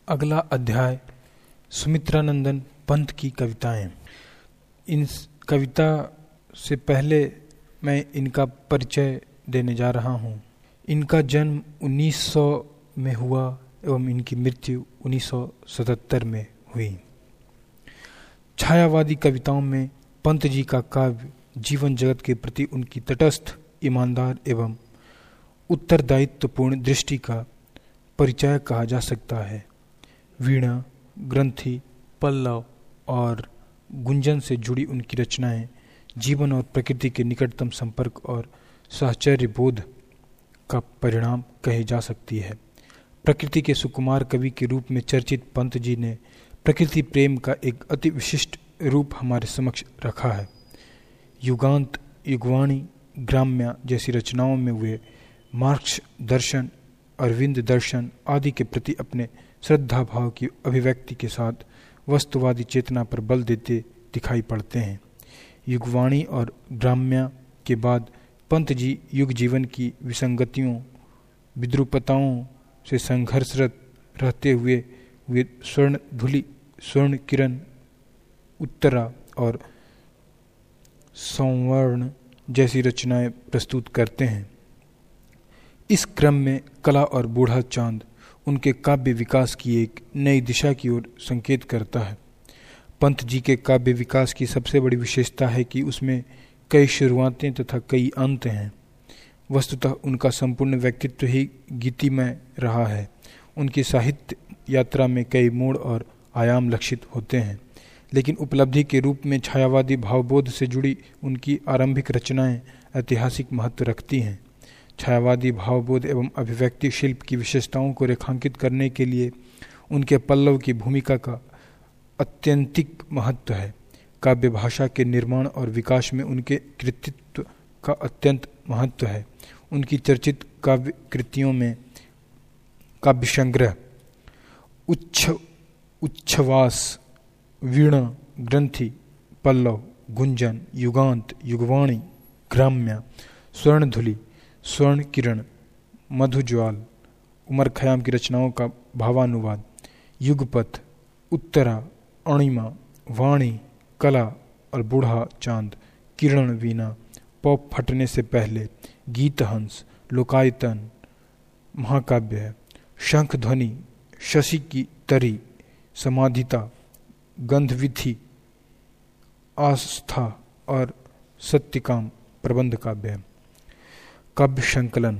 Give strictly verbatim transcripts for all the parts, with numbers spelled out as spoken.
अगला अध्याय सुमित्रानंदन पंत की कविताएं। इन कविता से पहले मैं इनका परिचय देने जा रहा हूँ। इनका जन्म उन्नीस सौ में हुआ एवं इनकी मृत्यु उन्नीस सौ सतहत्तर में हुई। छायावादी कविताओं में पंत जी का काव्य जीवन जगत के प्रति उनकी तटस्थ, ईमानदार एवं उत्तरदायित्वपूर्ण दृष्टि का परिचय कहा जा सकता है। वीणा, ग्रंथि, पल्लव और गुंजन से जुड़ी उनकी रचनाएं जीवन और प्रकृति के निकटतम संपर्क और साहचर्य बोध का परिणाम कही जा सकती है। प्रकृति के सुकुमार कवि के रूप में चर्चित पंत जी ने प्रकृति प्रेम का एक अति विशिष्ट रूप हमारे समक्ष रखा है। युगांत, युगवाणी, ग्राम्या जैसी रचनाओं में वे मार्क्स दर्शन, अरविंद दर्शन आदि के प्रति अपने श्रद्धा भाव की अभिव्यक्ति के साथ वस्तुवादी चेतना पर बल देते दिखाई पड़ते हैं। युगवाणी और ग्राम्या के बाद पंत जी युग जीवन की विसंगतियों, विद्रूपताओं से संघर्षरत रहते हुए वे स्वर्ण धुली, स्वर्ण किरण, उत्तरा और संवर्ण जैसी रचनाएं प्रस्तुत करते हैं। इस क्रम में कला और बूढ़ा चांद उनके काव्य विकास की एक नई दिशा की ओर संकेत करता है। पंत जी के काव्य विकास की सबसे बड़ी विशेषता है कि उसमें कई शुरुआतें तथा कई अंत हैं। वस्तुतः उनका संपूर्ण व्यक्तित्व ही गीतिमय रहा है। उनकी साहित्य यात्रा में कई मोड़ और आयाम लक्षित होते हैं, लेकिन उपलब्धि के रूप में छायावादी भावबोध से जुड़ी उनकी आरंभिक रचनाएं ऐतिहासिक महत्व रखती हैं। छायावादी भावबोध एवं अभिव्यक्ति शिल्प की विशेषताओं को रेखांकित करने के लिए उनके पल्लव की भूमिका का अत्यंतिक महत्व है। काव्य भाषा के निर्माण और विकास में उनके कृतित्व का अत्यंत महत्व है। उनकी चर्चित काव्य कृतियों में काव्य संग्रह, उच्छ उच्छ्वास, वीणा, ग्रंथि, पल्लव, गुंजन, युगांत, युगवाणी, ग्राम्या, स्वर्णधुली, स्वर्ण किरण, मधुज्वाल, उमर खयाम की रचनाओं का भावानुवाद, युगपथ, उत्तरा, अणिमा, वाणी, कला और बूढ़ा चांद, किरण वीणा, पौ फटने से पहले, गीतहंस, लोकायतन महाकाव्य है, शंख ध्वनि, शशि की तरी, समाधिता, गंधविधि, आस्था और सत्यकाम प्रबंध काव्य है। काव्य संकलन,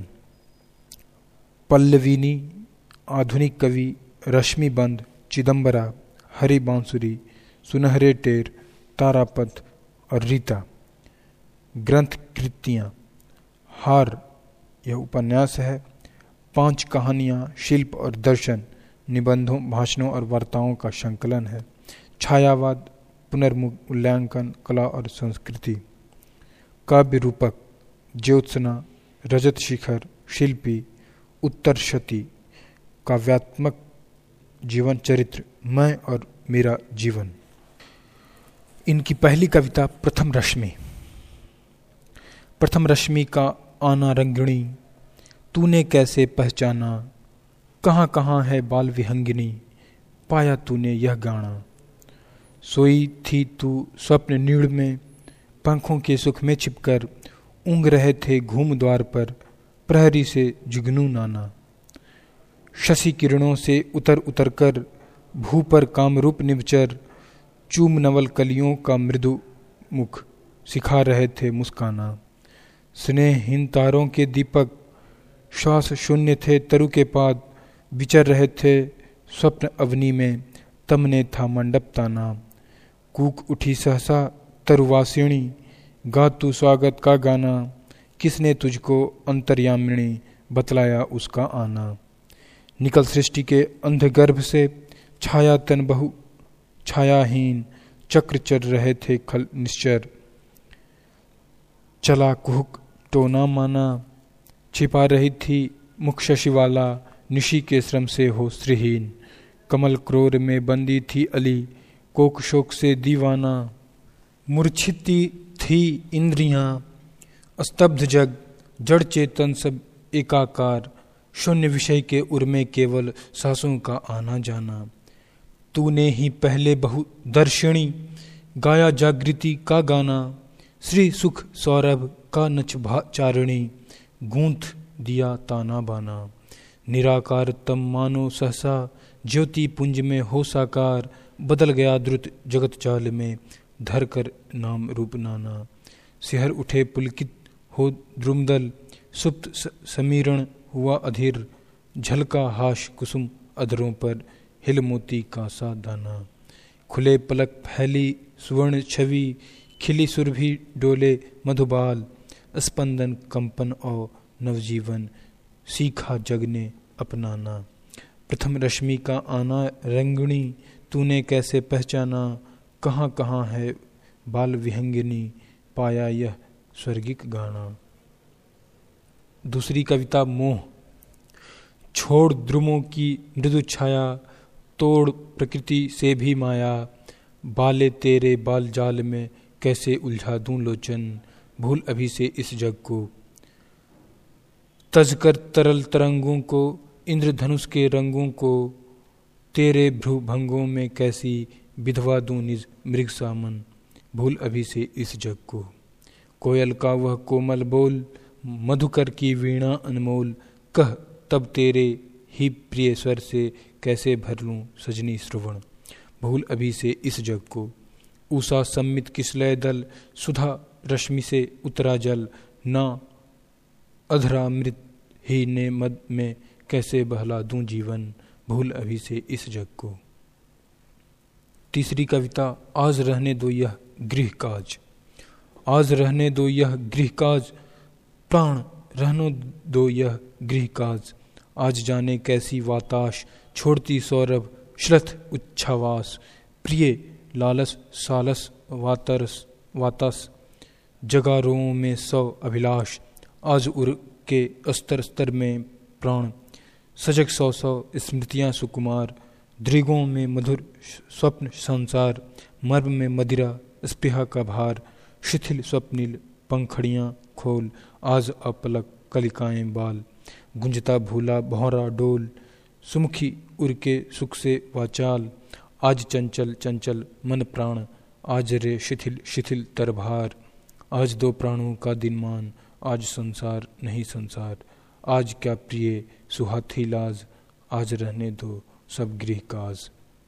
पल्लविनी, आधुनिक कवि, रश्मिबंध, चिदंबरा, हरि बांसुरी, सुनहरे टेर, तारापथ और रीता। ग्रंथ कृतियाँ, हार यह उपन्यास है, पांच कहानियाँ, शिल्प और दर्शन, निबंधों, भाषणों और वार्ताओं का संकलन है। छायावाद, पुनर्मूल्यांकन, कला और संस्कृति। काव्य रूपक, ज्योत्सना, रजत शिखर, शिल्पी, उत्तरशती, काव्यात्मक जीवन चरित्र, मैं और मेरा जीवन। इनकी पहली कविता प्रथम रश्मि। प्रथम रश्मि का आना रंगिणी, तूने कैसे पहचाना, कहाँ कहाँ है बाल विहंगिनी, पाया तूने यह गाना। सोई थी तू स्वप्न नीड़ में, पंखों के सुख में छिपकर, ऊँघ रहे थे घूम द्वार पर, प्रहरी से जुगनू नाना। शशि किरणों से उतर उतर कर, भू पर कामरूप निवचर, चूम नवल कलियों का मृदु मुख, सिखा रहे थे मुस्काना। स्नेहहीन तारों के दीपक, श्वास शून्य थे तरु के पाद, विचर रहे थे स्वप्न अवनी में, तमने था मंडप ताना। कूक उठी सहसा तरुवासिणी, गा तू स्वागत का गाना, किसने तुझको अंतर्यामिनी, बतलाया उसका आना। निकल सृष्टि के अंधगर्भ से, छाया तन बहु छायाहीन, चक्र चर रहे थे खल निश्चर। चला कुहक तो ना माना, छिपा रही थी मुख शशिवाला, निशी के श्रम से हो श्रीहीन। कमल क्रोर में बंदी थी अली, कोक शोक से दीवाना। मूर्छिती थी इंद्रियां, स्तब्ध जग, जड़ चेतन सब एकाकार। शून्य विषय के उर्मे केवल सांसों का आना जाना। तूने ही पहले बहुदर्शिणी गाया जागृति का गाना, श्री सुख सौरभ का नचचारिणी गूंथ दिया ताना बाना। निराकार तम मानो सहसा ज्योति पुंज में हो साकार, बदल गया द्रुत जगत चाल में धर कर नाम रूप नाना। सिहर उठे पुलकित हो द्रुमदल, सुप्त समीरण हुआ अधीर, झलका हाश कुसुम अधरों पर हिल मोती का सा दाना। खुले पलक फैली सुवर्ण छवि, खिली सुरभि डोले मधुबाल, स्पंदन कंपन और नवजीवन सीखा जग ने अपनाना। प्रथम रश्मि का आना रंगणी, तूने कैसे पहचाना, कहाँ कहाँ है बाल विहंगिनी, पाया यह स्वर्गिक गाना। दूसरी कविता मोह। छोड़ द्रुमों की मृदु छाया, तोड़ प्रकृति से भी माया, बाले तेरे बाल जाल में कैसे उलझा दूं लोचन, भूल अभी से इस जग को। तज कर तरल तरंगों को, इंद्रधनुष के रंगों को, तेरे भ्रूभंगों में कैसी विधवा दूं निज मृग सामन, भूल अभी से इस जग को। कोयल का वह कोमल बोल, मधुकर की वीणा अनमोल, कह तब तेरे ही प्रिय स्वर से कैसे भर लूं सजनी श्रवण, भूल अभी से इस जग को। उषा सम्मित किसलय दल, सुधा रश्मि से उतरा जल, ना अधरामृत ही ने मद में कैसे बहला दूं जीवन, भूल अभी से इस जग को। तीसरी कविता आज रहने दो यह गृह काज। आज रहने दो यह गृह काज, प्राण रहने दो यह गृह काज। आज जाने कैसी वाताश, छोड़ती सौरभ श्रथ उच्छावास, प्रिय लालस सालस वातरस वातस, जगारों में सौ अभिलाष। आज उर के अस्तर स्तर में प्राण, सजग सौ सौ स्मृतियाँ सुकुमार, दृगों में मधुर स्वप्न संसार, मर्म में मदिरा स्पृहा का भार, शिथिल स्वप्निल पंखड़ियाँ खोल, आज अपलक कलिकाएं बाल। गुंजता भूला भौरा डोल, सुमुखी उर के सुख से वाचाल। आज चंचल चंचल मन प्राण, आज रे शिथिल शिथिल तरभार। आज दो प्राणों का दिनमान, आज संसार नहीं संसार। आज क्या प्रिय सुहाथी लाज, आज रहने दो सब गृह काज।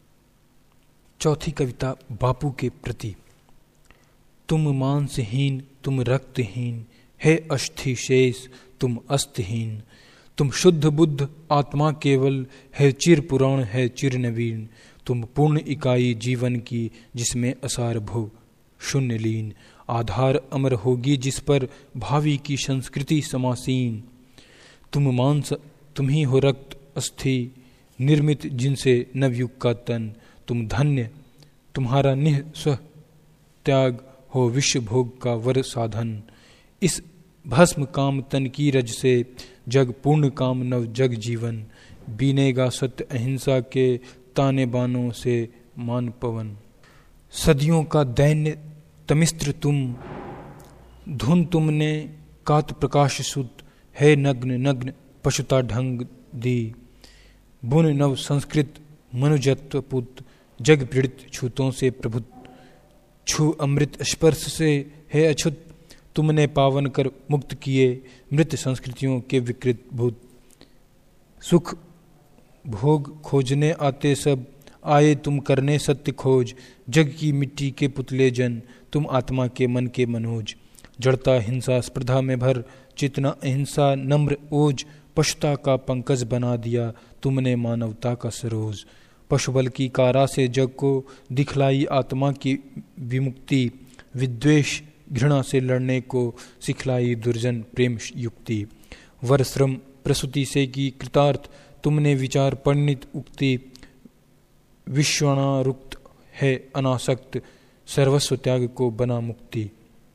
चौथी कविता बापू के प्रति। तुम मांसहीन तुम रक्तहीन, है अस्थि शेष तुम अस्तहीन। तुम शुद्ध बुद्ध आत्मा केवल, है चिर पुराण है चिर नवीन। तुम पूर्ण इकाई जीवन की, जिसमें असार भोग शून्य लीन। आधार अमर होगी जिस पर भावी की संस्कृति समासीन। तुम मांस तुम ही हो रक्त अस्थि, निर्मित जिनसे नवयुग का तन। तुम धन्य तुम्हारा निह स्व त्याग, हो विश्व भोग का वर साधन। इस भस्म काम तन की रज से, जग पूर्ण काम नव जग जीवन। बीनेगा सत्य अहिंसा के, ताने बानों से मान पवन। सदियों का दैन्य तमिस्त्र तुम, धुन तुमने कात प्रकाश सुत। है नग्न नग्न पशुता ढंग दी, बुन नव संस्कृत मनुजत्व पुत। जग पीड़ित छूतों से प्रभुत, छू अमृत स्पर्श से है अछूत। तुमने पावन कर मुक्त किए, मृत संस्कृतियों के विकृत भूत। सुख भोग खोजने आते सब, आए तुम करने सत्य खोज। जग की मिट्टी के पुतले जन, तुम आत्मा के मन के मनोज। जड़ता हिंसा स्पर्धा में भर, चेतना अहिंसा नम्र ओज। पशुता का पंकज बना दिया, तुमने मानवता का सरोज। पशुबल की कारा से जग को, दिखलाई आत्मा की विमुक्ति। विद्वेष घृणा से लड़ने को, सिखलाई दुर्जन प्रेम युक्ति। वर श्रम प्रसूति से की कृतार्थ, तुमने विचार पंडित उक्ति। विश्वनारुक्त है अनासक्त, सर्वस्व त्याग को बना मुक्ति।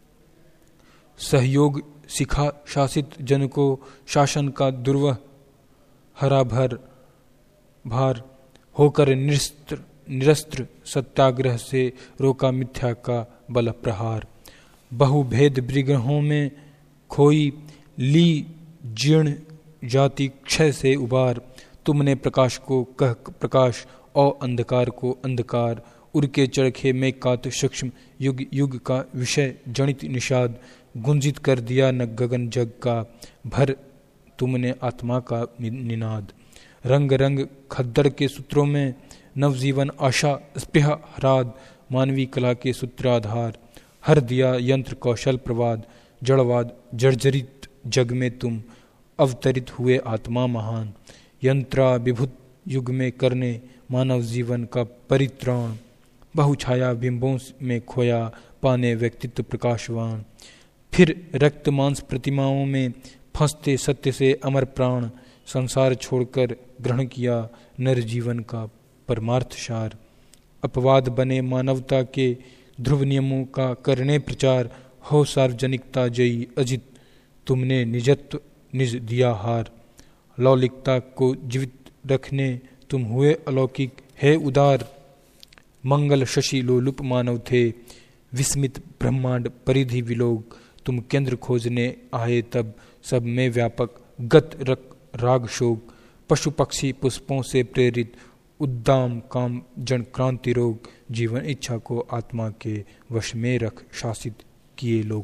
सहयोग सिखा शासित जन को, शासन का दुर्वह हरा भर भार। होकर निरस्त्र निरस्त्र सत्याग्रह से, रोका मिथ्या का बल प्रहार। बहुभेद विग्रहों में खोई, ली जीर्ण जाति क्षय से उबार। तुमने प्रकाश को कह प्रकाश और अंधकार को अंधकार। उड़ के चरखे में कात सूक्ष्म युग युग का विषय जनित निषाद। गुंजित कर दिया न गगन जग का भर तुमने आत्मा का निनाद। रंग रंग खद्दड़ के सूत्रों में नवजीवन आशा स्पृहा हराद। मानवी कला के सूत्राधार हर दिया यंत्र कौशल प्रवाद। जड़वाद जर्जरित जग में तुम अवतरित हुए आत्मा महान। यंत्रा विभुत युग में करने मानव जीवन का परित्राण। बहुछाया बिंबों में खोया पाने व्यक्तित्व प्रकाशवान। फिर रक्त मांस प्रतिमाओं में फंसते सत्य से अमर प्राण। संसार छोड़कर ग्रहण किया नर जीवन का परमार्थ सार। अपवाद बने मानवता के ध्रुव नियमों का करने प्रचार। हो सार्वजनिकता जयी अजित तुमने निजत्व निज दिया हार। लौलिकता को जीवित रखने तुम हुए अलौकिक है उदार। मंगल शशि लोलुप मानव थे विस्मित ब्रह्मांड परिधि विलोक। तुम केंद्र खोजने आए तब सब में व्यापक गत रक राग शोक। पशु पक्षी पुष्पों से प्रेरित उद्दाम काम जन क्रांति रोग। जीवन इच्छा को आत्मा के वश में रख शासित किए लोग।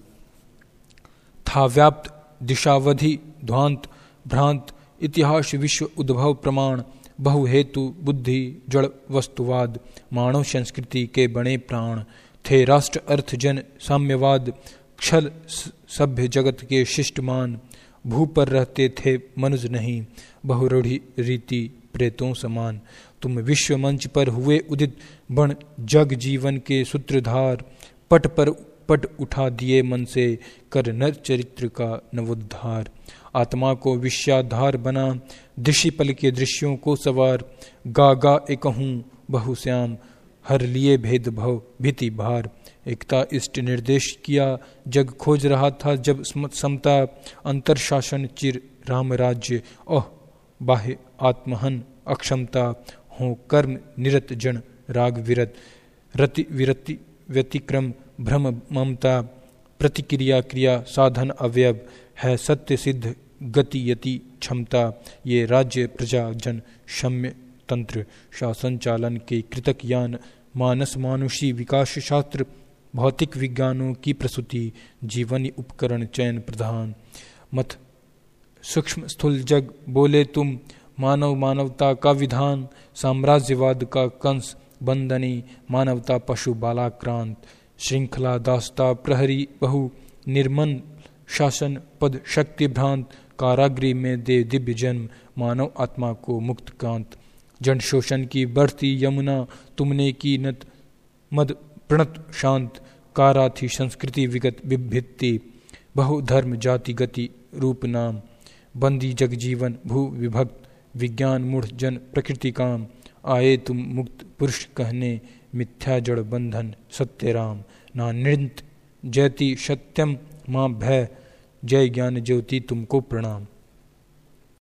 था व्याप्त दिशावधि ध्वांत भ्रांत इतिहास विश्व उद्भव प्रमाण। बहु हेतु बुद्धि जड़ वस्तुवाद मानव संस्कृति के बने प्राण। थे राष्ट्र अर्थ जन साम्यवाद छल सभ्य जगत के शिष्टमान। भू पर रहते थे मनुज नहीं बहुरूढ़ी रीति प्रेतों समान। तुम विश्व मंच पर हुए उदित बण जग जीवन के सूत्रधार। पट पर पट उठा दिए मन से कर नर चरित्र का नवोद्धार। आत्मा को विषयाधार बना दृश्य पल के दृश्यों को सवार। गा गा एकहूँ बहुश्याम हर लिए भेदभाव भीति भार। एकता इष्ट निर्देश किया जग खोज रहा था जब समता। अंतर शासन चिर राम राज्य ओह बाह्य आत्महन अक्षमता। हो कर्म निरत जन राग विरत रति विरति व्यतिक्रम भ्रम ममता। प्रतिक्रिया क्रिया साधन अवयव है सत्य सिद्ध गति यति क्षमता। ये राज्य प्रजा जन क्षम्य तंत्र शासन चालन के कृतक यान। मानस मानुषी विकास शास्त्र भौतिक विज्ञानों की प्रसूति। जीवनी उपकरण चयन प्रधान मत सूक्ष्म स्थूल जग बोले तुम। मानव मानवता का विधान साम्राज्यवाद का कंस बंदनी। मानवता पशु बालाक्रांत श्रृंखला दास्ता प्रहरी बहु निर्मन शासन पद शक्ति भ्रांत। कारागृह में दे दिव्य जन्म मानव आत्मा को मुक्त कांत। जन शोषण की बढ़ती यमुना तुमने की नत मद प्रणत शांत। कारा थी संस्कृति विगत विभित्ति बहुधर्म जाति गति रूप नाम। बंदी जग जीवन भू विभक्त विज्ञान मूढ़ जन प्रकृति काम। आए तुम मुक्त पुरुष कहने मिथ्या जड़ बंधन सत्य राम। ना नृत्य जयति सत्यम माँ भय जय ज्ञान ज्योति तुमको प्रणाम।